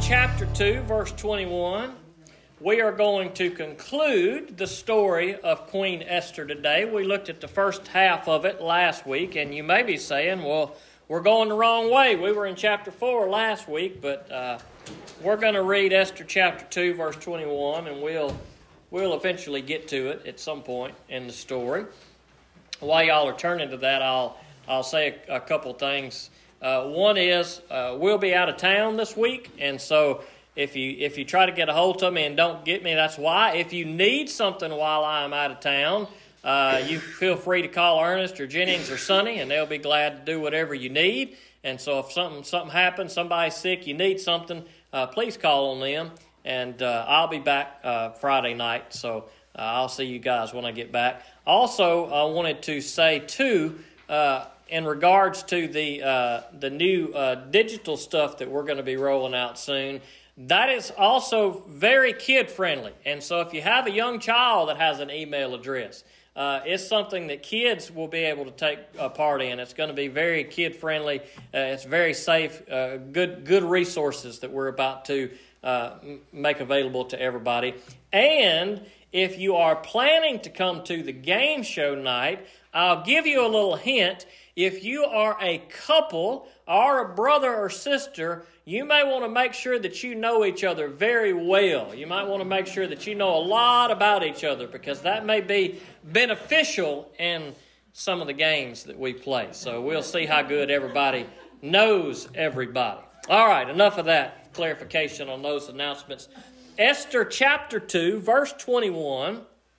chapter 2, verse 21. We are going to conclude the story of Queen Esther today. We looked at the first half of it last week, and you may be saying, well, we're going the wrong way. We were in chapter 4 last week, but we're going to read Esther chapter 2, verse 21, and we'll eventually get to it at some point in the story. While y'all are turning to that, I'll say a couple things. One is we'll be out of town this week, and so if you try to get a hold of me and don't get me, that's why. If you need something while I'm out of town, you feel free to call Ernest or Jennings or Sonny, and they'll be glad to do whatever you need. And so if something happens, somebody's sick, you need something, please call on them. And I'll be back Friday night, so I'll see you guys when I get back. Also, I wanted to say, too, in regards to the new digital stuff that we're going to be rolling out soon, that is also very kid-friendly. And so if you have a young child that has an email address, it's something that kids will be able to take a part in. It's going to be very kid-friendly. It's very safe, good resources that we're about to make available to everybody. And if you are planning to come to the game show night, I'll give you a little hint. If you are a couple or a brother or sister, you may want to make sure that you know each other very well. You might want to make sure that you know a lot about each other, because that may be beneficial in some of the games that we play. So we'll see how good everybody knows everybody. All right, enough of that clarification on those announcements. Esther chapter 2, verse 21.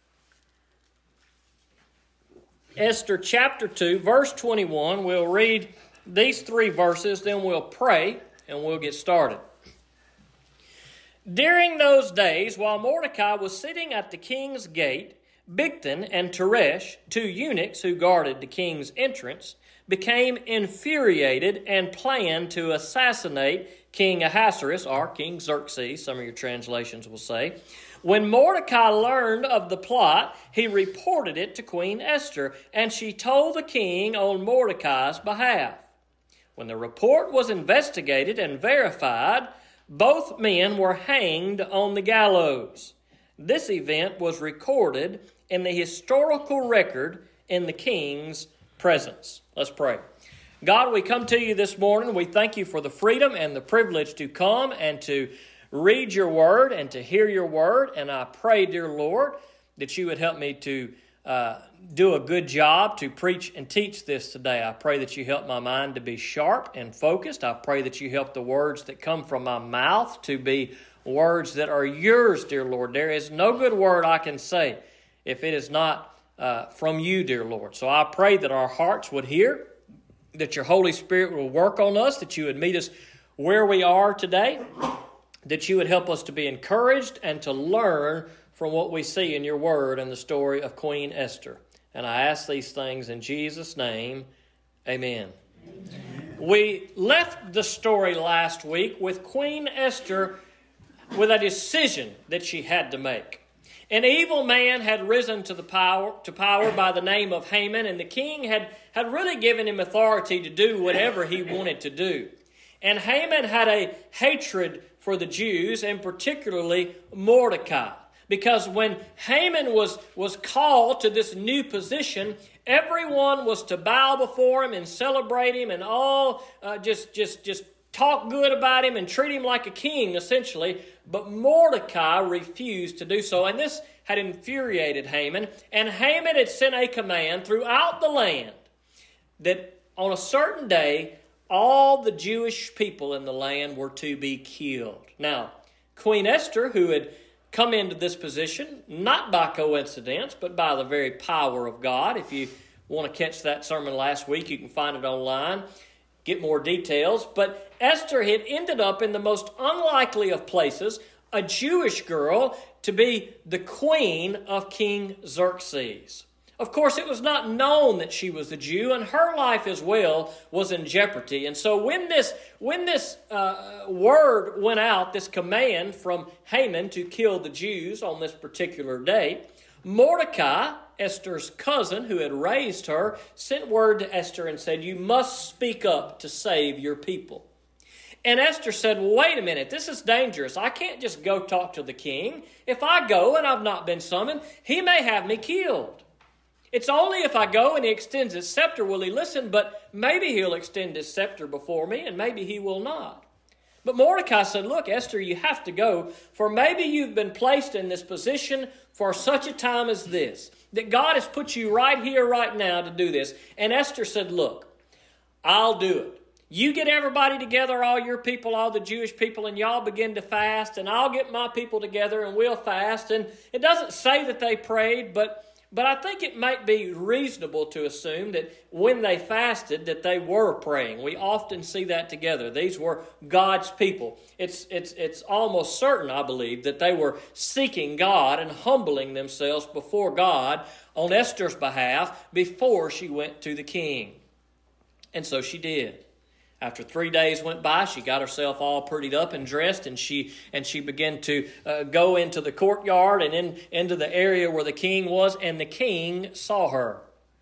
Esther chapter 2, verse 21. We'll read these three verses, then we'll pray, and we'll get started. During those days, while Mordecai was sitting at the king's gate, Bigthan and Teresh, two eunuchs who guarded the king's entrance, became infuriated and planned to assassinate King Ahasuerus, or King Xerxes, some of your translations will say. When Mordecai learned of the plot, he reported it to Queen Esther, and she told the king on Mordecai's behalf. When the report was investigated and verified, both men were hanged on the gallows. This event was recorded in the historical record in the king's presence. Let's pray. God, we come to you this morning. We thank you for the freedom and the privilege to come and to read your word and to hear your word. And I pray, dear Lord, that you would help me to do a good job to preach and teach this today. I pray that you help my mind to be sharp and focused. I pray that you help the words that come from my mouth to be words that are yours, dear Lord. There is no good word I can say if it is not from you, dear Lord. So I pray that our hearts would hear, that your Holy Spirit will work on us, that you would meet us where we are today, that you would help us to be encouraged and to learn from what we see in your word and the story of Queen Esther. And I ask these things in Jesus' name, amen. We left the story last week with Queen Esther with a decision that she had to make. An evil man had risen to power by the name of Haman, and the king had really given him authority to do whatever he wanted to do. And Haman had a hatred for the Jews, and particularly Mordecai. Because when Haman was called to this new position, everyone was to bow before him and celebrate him and all just talk good about him and treat him like a king, essentially. But Mordecai refused to do so, and this had infuriated Haman. And Haman had sent a command throughout the land that on a certain day, all the Jewish people in the land were to be killed. Now, Queen Esther, who had come into this position, not by coincidence, but by the very power of God. If you want to catch that sermon last week, you can find it online, get more details. But Esther had ended up in the most unlikely of places, a Jewish girl, to be the queen of King Xerxes. Of course, it was not known that she was a Jew, and her life as well was in jeopardy. And so when this word went out, this command from Haman to kill the Jews on this particular day, Mordecai, Esther's cousin who had raised her, sent word to Esther and said, "You must speak up to save your people." And Esther said, well, wait a minute, this is dangerous. I can't just go talk to the king. If I go and I've not been summoned, he may have me killed. It's only if I go and he extends his scepter will he listen, but maybe he'll extend his scepter before me and maybe he will not. But Mordecai said, look, Esther, you have to go, for maybe you've been placed in this position for such a time as this, that God has put you right here, right now to do this. And Esther said, look, I'll do it. You get everybody together, all your people, all the Jewish people, and y'all begin to fast, and I'll get my people together and we'll fast. And it doesn't say that they prayed, but I think it might be reasonable to assume that when they fasted that they were praying. We often see that together. These were God's people. It's almost certain, I believe, that they were seeking God and humbling themselves before God on Esther's behalf before she went to the king. And so she did. After 3 days went by, she got herself all prettied up and dressed, and she began to go into the courtyard and into the area where the king was, and the king saw her.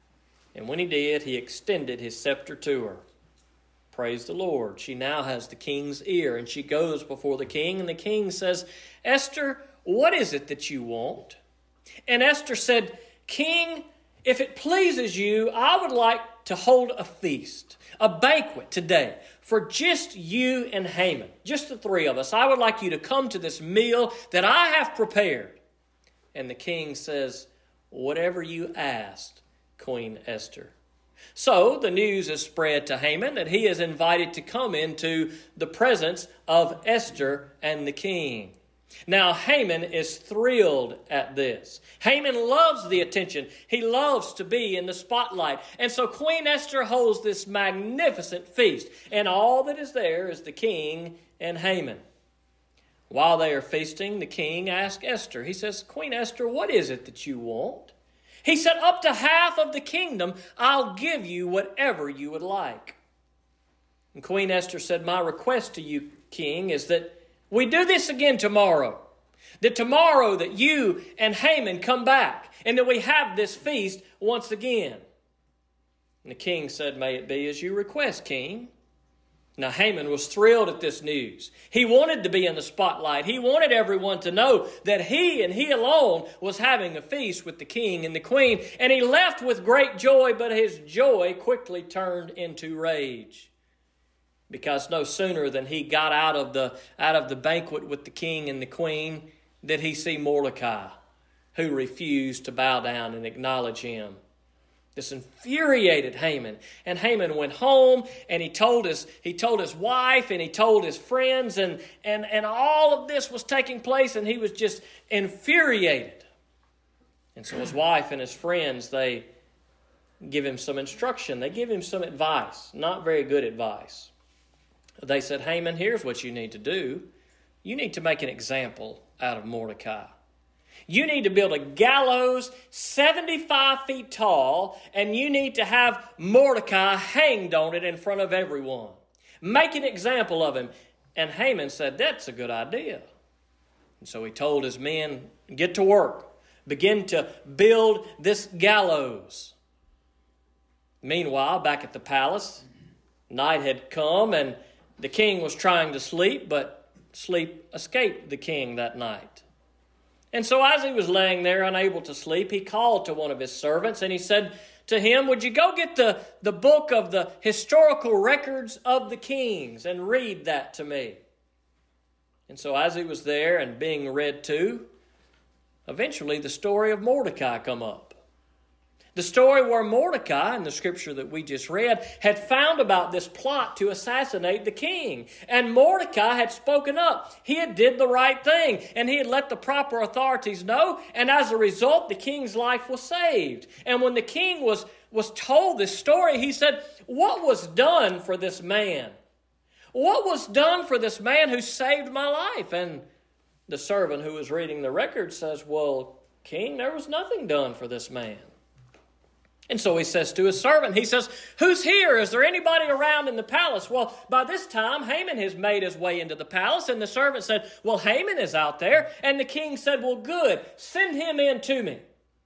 And when he did, he extended his scepter to her. Praise the Lord. She now has the king's ear, and she goes before the king, and the king says, Esther, what is it that you want? And Esther said, King, if it pleases you, I would like to hold a feast, a banquet today for just you and Haman, just the three of us. I would like you to come to this meal that I have prepared. And the king says, whatever you asked, Queen Esther. So the news is spread to Haman that he is invited to come into the presence of Esther and the king. Now, Haman is thrilled at this. Haman loves the attention. He loves to be in the spotlight. And so Queen Esther holds this magnificent feast. And all that is there is the king and Haman. While they are feasting, the king asks Esther. He says, Queen Esther, what is it that you want? He said, up to half of the kingdom, I'll give you whatever you would like. And Queen Esther said, my request to you, king, is that we do this again tomorrow. That tomorrow that you and Haman come back and that we have this feast once again. And the king said, may it be as you request, king. Now Haman was thrilled at this news. He wanted to be in the spotlight. He wanted everyone to know that he and he alone was having a feast with the king and the queen. And he left with great joy, but his joy quickly turned into rage. Because no sooner than he got out of the banquet with the king and the queen did he see Mordecai, who refused to bow down and acknowledge him. This infuriated Haman. And Haman went home and he told his wife and he told his friends and all of this was taking place and he was just infuriated. And so his wife and his friends, they give him some instruction. They give him some advice, not very good advice. They said, Haman, here's what you need to do. You need to make an example out of Mordecai. You need to build a gallows 75 feet tall, and you need to have Mordecai hanged on it in front of everyone. Make an example of him. And Haman said, that's a good idea. And so he told his men, get to work. Begin to build this gallows. Meanwhile, back at the palace, night had come, and the king was trying to sleep, but sleep escaped the king that night. And so as he was laying there unable to sleep, he called to one of his servants and he said to him, would you go get the book of the historical records of the kings and read that to me? And so as he was there and being read to, eventually the story of Mordecai come up. The story where Mordecai, in the scripture that we just read, had found about this plot to assassinate the king. And Mordecai had spoken up. He had did the right thing. And he had let the proper authorities know. And as a result, the king's life was saved. And when the king was told this story, he said, what was done for this man? What was done for this man who saved my life? And the servant who was reading the record says, well, king, there was nothing done for this man. And so he says to his servant, he says, who's here? Is there anybody around in the palace? Well, by this time, Haman has made his way into the palace. And the servant said, well, Haman is out there. And the king said, well, good. Send him in to me.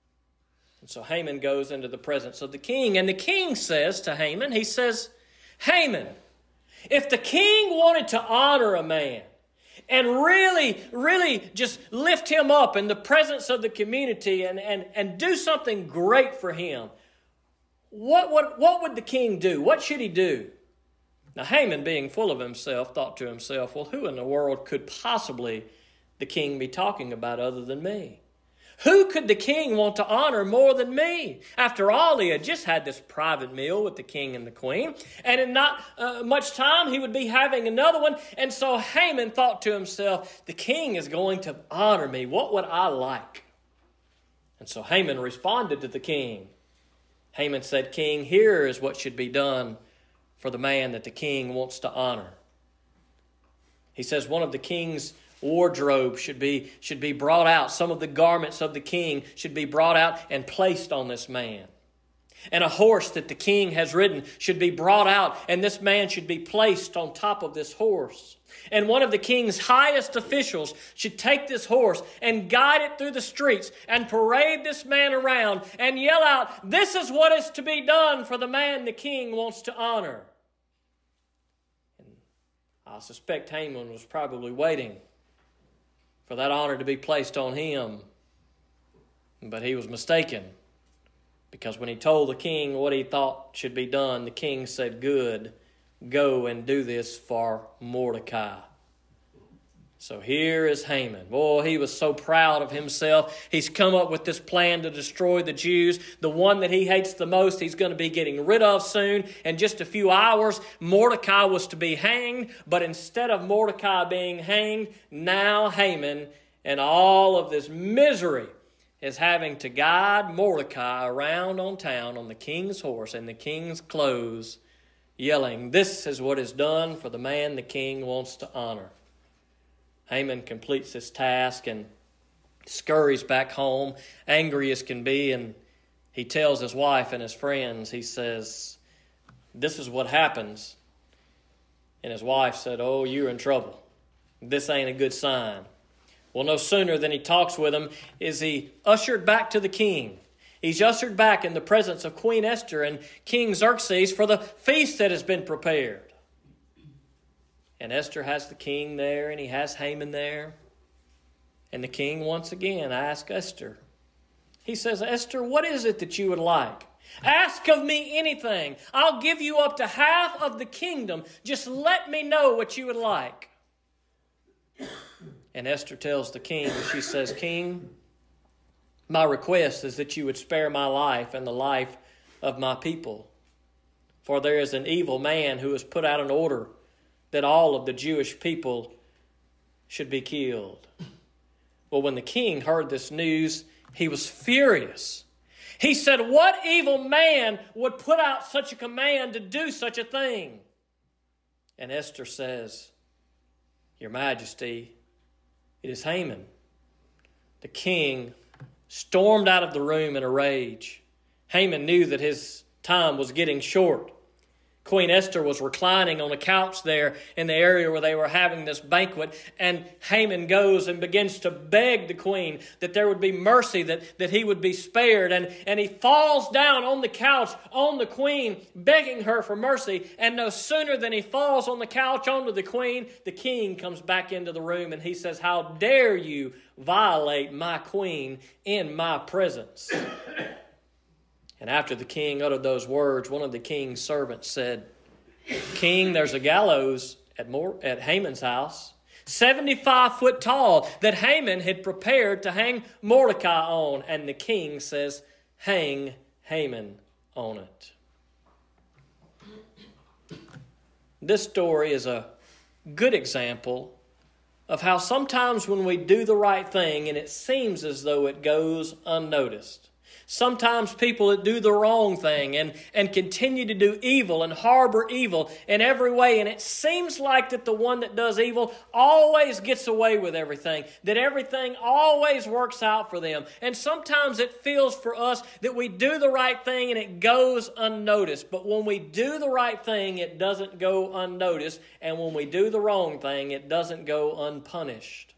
And so Haman goes into the presence of the king. And the king says to Haman, he says, Haman, If the king wanted to honor a man and really just lift him up in the presence of the community and do something great for him, what would the king do? What should he do? Now, Haman, being full of himself, thought to himself, well, who in the world could possibly the king be talking about other than me? Who could the king want to honor more than me? After all, he had just had this private meal with the king and the queen, and in not much time he would be having another one. And so Haman thought to himself, the king is going to honor me. What would I like? And so Haman responded to the king. Haman said, King, here is what should be done for the man that the king wants to honor. He says one of the king's wardrobe should be brought out. Some of the garments of the king should be brought out and placed on this man. And a horse that the king has ridden should be brought out, and this man should be placed on top of this horse. And one of the king's highest officials should take this horse and guide it through the streets and parade this man around and yell out, this is what is to be done for the man the king wants to honor. And I suspect Haman was probably waiting for that honor to be placed on him. But he was mistaken, because when he told the king what he thought should be done, the king said, good, go and do this for Mordecai. So here is Haman. Boy, he was so proud of himself. He's come up with this plan to destroy the Jews. The one that he hates the most, he's going to be getting rid of soon. In just a few hours, Mordecai was to be hanged. But instead of Mordecai being hanged, now Haman and all of this misery is having to guide Mordecai around on town on the king's horse and the king's clothes, yelling, this is what is done for the man the king wants to honor. Haman completes this task and scurries back home, angry as can be, and he tells his wife and his friends, he says, this is what happens. And his wife said, oh, you're in trouble. This ain't a good sign. Well, no sooner than he talks with him is he ushered back to the king. He's ushered back in the presence of Queen Esther and King Xerxes for the feast that has been prepared. And Esther has the king there, and he has Haman there. And the king once again asks Esther. He says, Esther, what is it that you would like? Ask of me anything. I'll give you up to half of the kingdom. Just let me know what you would like. And Esther tells the king, she says, King, my request is that you would spare my life and the life of my people. For there is an evil man who has put out an order that all of the Jewish people should be killed. Well, when the king heard this news, he was furious. He said, what evil man would put out such a command to do such a thing? And Esther says, Your Majesty, it is Haman. The king stormed out of the room in a rage. Haman knew that his time was getting short. Queen Esther was reclining on a couch there in the area where they were having this banquet, and Haman goes and begins to beg the queen that there would be mercy, that he would be spared, and he falls down on the couch on the queen, begging her for mercy, and no sooner than he falls on the couch onto the queen, the king comes back into the room and he says, how dare you violate my queen in my presence? And after the king uttered those words, one of the king's servants said, King, there's a gallows at Haman's house, 75 foot tall, that Haman had prepared to hang Mordecai on. And the king says, hang Haman on it. This story is a good example of how sometimes when we do the right thing and it seems as though it goes unnoticed, sometimes people that do the wrong thing and continue to do evil and harbor evil in every way, and it seems like that the one that does evil always gets away with everything, that everything always works out for them. And sometimes it feels for us that we do the right thing and it goes unnoticed. But when we do the right thing, it doesn't go unnoticed. And when we do the wrong thing, it doesn't go unpunished.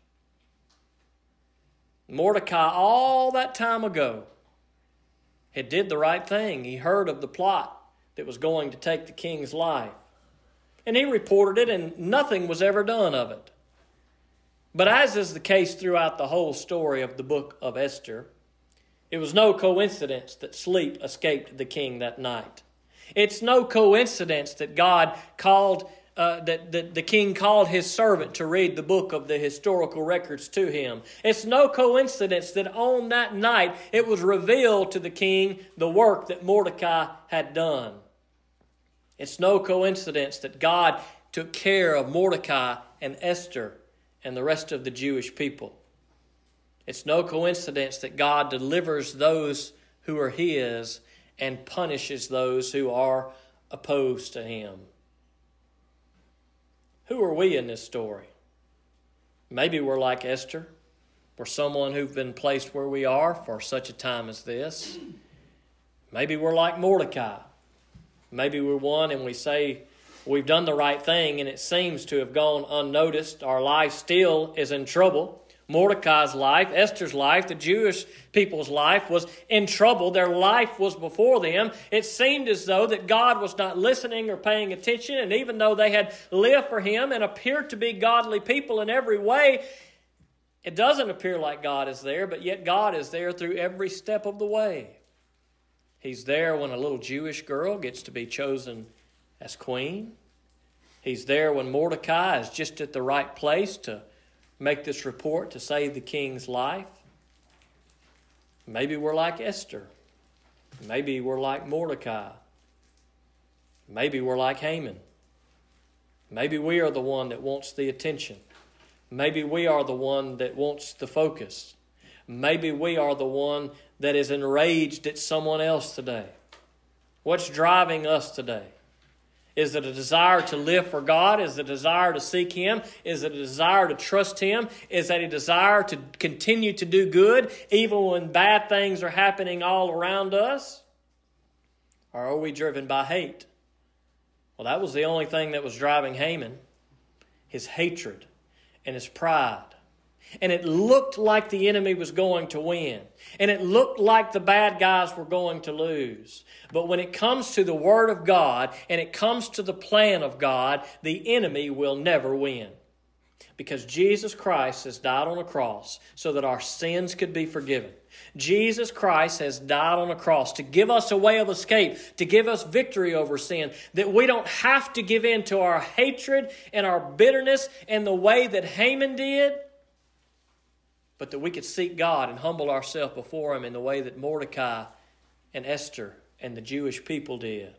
Mordecai, all that time ago, had did the right thing. He heard of the plot that was going to take the king's life. and he reported it, and nothing was ever done of it. But as is the case throughout the whole story of the book of Esther, it was no coincidence that sleep escaped the king that night. It's no coincidence that God called that the king called his servant to read the book of the historical records to him. It's no coincidence that on that night it was revealed to the king the work that Mordecai had done. It's no coincidence that God took care of Mordecai and Esther and the rest of the Jewish people. It's no coincidence that God delivers those who are His and punishes those who are opposed to Him. Who are we in this story? Maybe we're like Esther. We're someone who've been placed where we are for such a time as this. Maybe we're like Mordecai. Maybe we're one and we say we've done the right thing and it seems to have gone unnoticed. Our life still is in trouble. Mordecai's life, Esther's life, the Jewish people's life was in trouble. Their life was before them. It seemed as though that God was not listening or paying attention. And even though they had lived for Him and appeared to be godly people in every way, it doesn't appear like God is there, but yet God is there through every step of the way. He's there when a little Jewish girl gets to be chosen as queen. He's there when Mordecai is just at the right place to make this report to save the king's life. Maybe we're like Esther. Maybe we're like Mordecai. Maybe we're like Haman. Maybe we are the one that wants the attention. Maybe we are the one that wants the focus. Maybe we are the one that is enraged at someone else today. What's driving us today? Is it a desire to live for God? Is it a desire to seek Him? Is it a desire to trust Him? Is it a desire to continue to do good even when bad things are happening all around us? Or are we driven by hate? Well, that was the only thing that was driving Haman. His hatred and his pride. And it looked like the enemy was going to win. And it looked like the bad guys were going to lose. But when it comes to the Word of God and it comes to the plan of God, the enemy will never win. Because Jesus Christ has died on a cross so that our sins could be forgiven. Jesus Christ has died on a cross to give us a way of escape, to give us victory over sin, that we don't have to give in to our hatred and our bitterness in the way that Haman did, but that we could seek God and humble ourselves before Him in the way that Mordecai and Esther and the Jewish people did.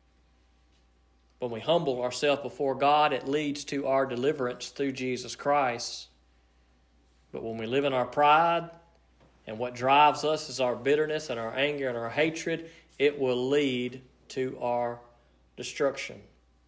When we humble ourselves before God, it leads to our deliverance through Jesus Christ. But when we live in our pride, and what drives us is our bitterness and our anger and our hatred, it will lead to our destruction.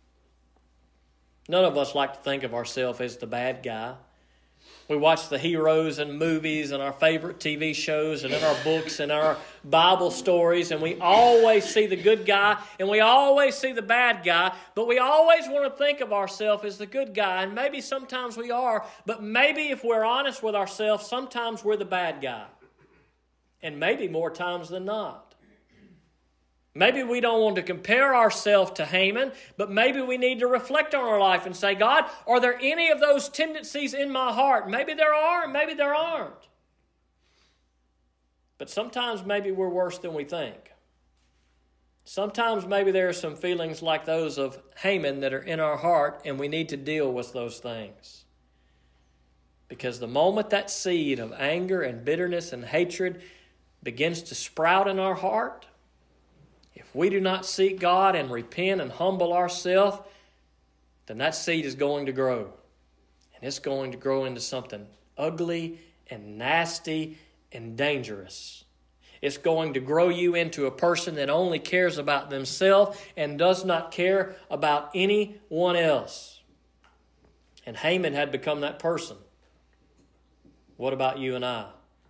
None of us like to think of ourselves as the bad guy. We watch the heroes in movies and our favorite TV shows and in our books and our Bible stories, and we always see the good guy and we always see the bad guy, but we always want to think of ourselves as the good guy, and maybe sometimes we are, but maybe if we're honest with ourselves, sometimes we're the bad guy, and maybe more times than not. Maybe we don't want to compare ourselves to Haman, but maybe we need to reflect on our life and say, God, are there any of those tendencies in my heart? Maybe there are, and maybe there aren't. But sometimes maybe we're worse than we think. Sometimes maybe there are some feelings like those of Haman that are in our heart, and we need to deal with those things. Because the moment that seed of anger and bitterness and hatred begins to sprout in our heart, if we do not seek God and repent and humble ourselves, then that seed is going to grow. And it's going to grow into something ugly and nasty and dangerous. It's going to grow you into a person that only cares about themselves and does not care about anyone else. And Haman had become that person. What about you and I?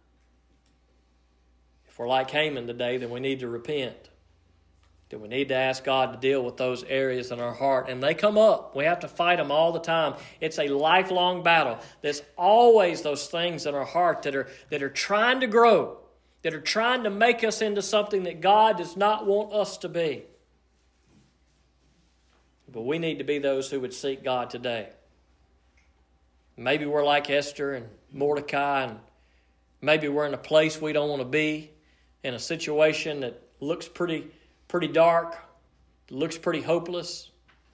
If we're like Haman today, then we need to repent. That we need to ask God to deal with those areas in our heart. And they come up. We have to fight them all the time. It's a lifelong battle. There's always those things in our heart that are trying to grow, that are trying to make us into something that God does not want us to be. But we need to be those who would seek God today. Maybe we're like Esther and Mordecai, and maybe we're in a place we don't want to be, in a situation that looks pretty dark, looks pretty hopeless.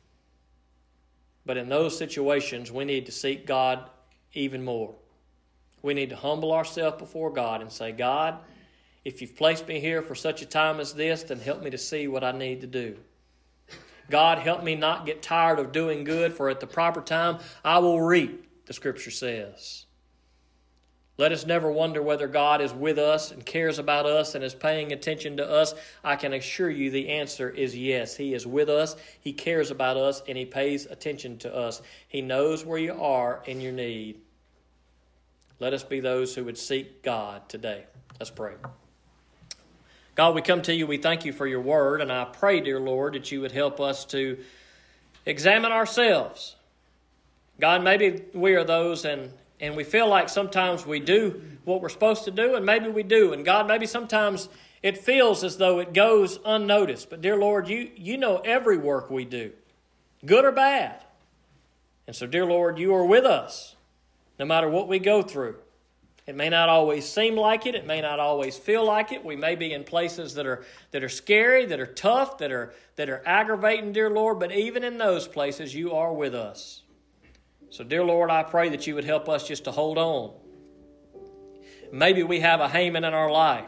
But in those situations, we need to seek God even more. We need to humble ourselves before God and say, God, if you've placed me here for such a time as this, then help me to see what I need to do. God, help me not get tired of doing good, for at the proper time I will reap, the Scripture says. Let us never wonder whether God is with us and cares about us and is paying attention to us. I can assure you the answer is yes. He is with us, He cares about us, and He pays attention to us. He knows where you are in your need. Let us be those who would seek God today. Let's pray. God, we come to you, we thank you for your word, and I pray, dear Lord, that you would help us to examine ourselves. God, maybe we are those and we feel like sometimes we do what we're supposed to do, and maybe we do. And God, maybe sometimes it feels as though it goes unnoticed. But dear Lord, you know every work we do, good or bad. And so, dear Lord, you are with us no matter what we go through. It may not always seem like it. It may not always feel like it. We may be in places that are scary, that are tough, that are aggravating, dear Lord. But even in those places, you are with us. So, dear Lord, I pray that you would help us just to hold on. Maybe we have a Haman in our life,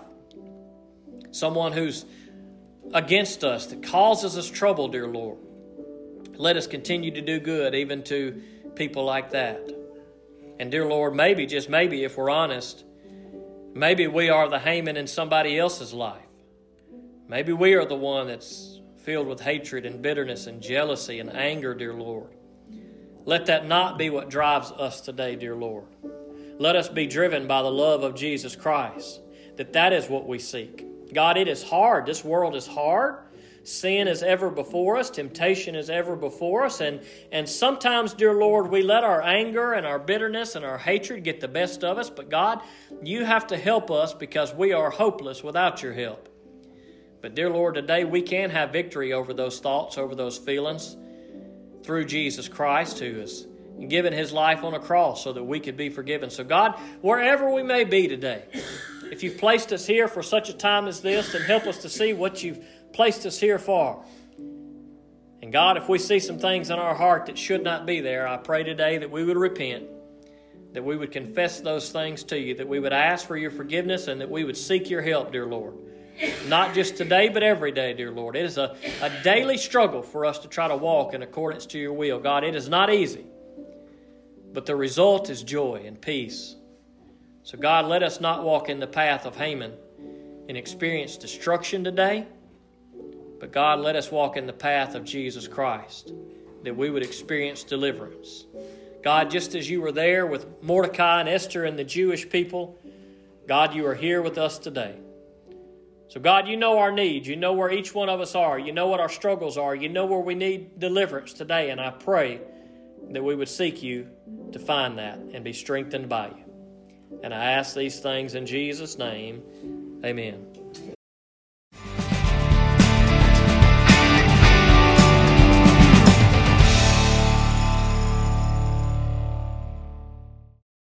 someone who's against us, that causes us trouble, dear Lord. Let us continue to do good even to people like that. And dear Lord, maybe, just maybe, if we're honest, maybe we are the Haman in somebody else's life. Maybe we are the one that's filled with hatred and bitterness and jealousy and anger, dear Lord. Let that not be what drives us today, dear Lord. Let us be driven by the love of Jesus Christ, that is what we seek. God, it is hard. This world is hard. Sin is ever before us. Temptation is ever before us. And sometimes, dear Lord, we let our anger and our bitterness and our hatred get the best of us. But God, you have to help us because we are hopeless without your help. But dear Lord, today we can have victory over those thoughts, over those feelings through Jesus Christ, who has given His life on a cross so that we could be forgiven. So God, wherever we may be today, if you've placed us here for such a time as this, then help us to see what you've placed us here for. And God, if we see some things in our heart that should not be there, I pray today that we would repent, that we would confess those things to you, that we would ask for your forgiveness, and that we would seek your help, dear Lord. Not just today, but every day, dear Lord. It is a daily struggle for us to try to walk in accordance to your will. God, it is not easy, but the result is joy and peace. So God, let us not walk in the path of Haman and experience destruction today. But God, let us walk in the path of Jesus Christ, that we would experience deliverance. God, just as you were there with Mordecai and Esther and the Jewish people, God, you are here with us today. So God, you know our needs. You know where each one of us are. You know what our struggles are. You know where we need deliverance today. And I pray that we would seek you to find that and be strengthened by you. And I ask these things in Jesus' name. Amen.